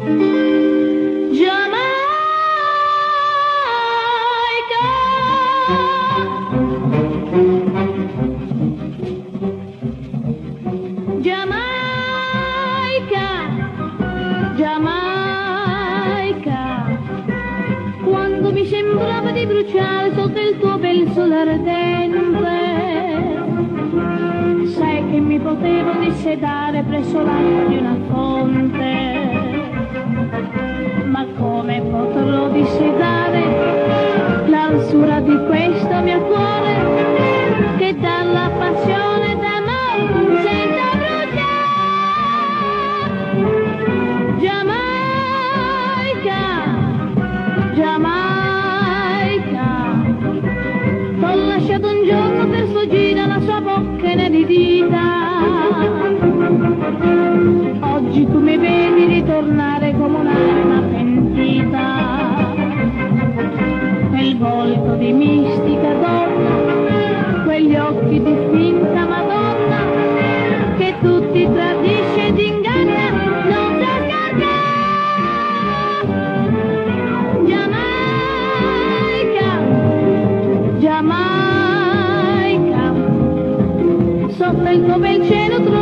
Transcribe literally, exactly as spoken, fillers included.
Sembrava di bruciare sotto il tuo bel sole ardente. Sai che mi potevo dissedare presso l'acqua di una fonte, ma come potrò dissedare l'arsura di questo mio cuore che dalla passione d'amore sento bruciare? Giamaica, Giamaica, t'ho lasciato un giorno per sfuggire alla sua bocca inedita. Oggi tu mi vedi ritornare come un'anima pentita. Quel volto di mistica donna, quegli occhi di finta Madonna, che tutti tradisce ed inganna, non sa scaricare. Giamaica, Giamaica, sotto il tuo bel cielo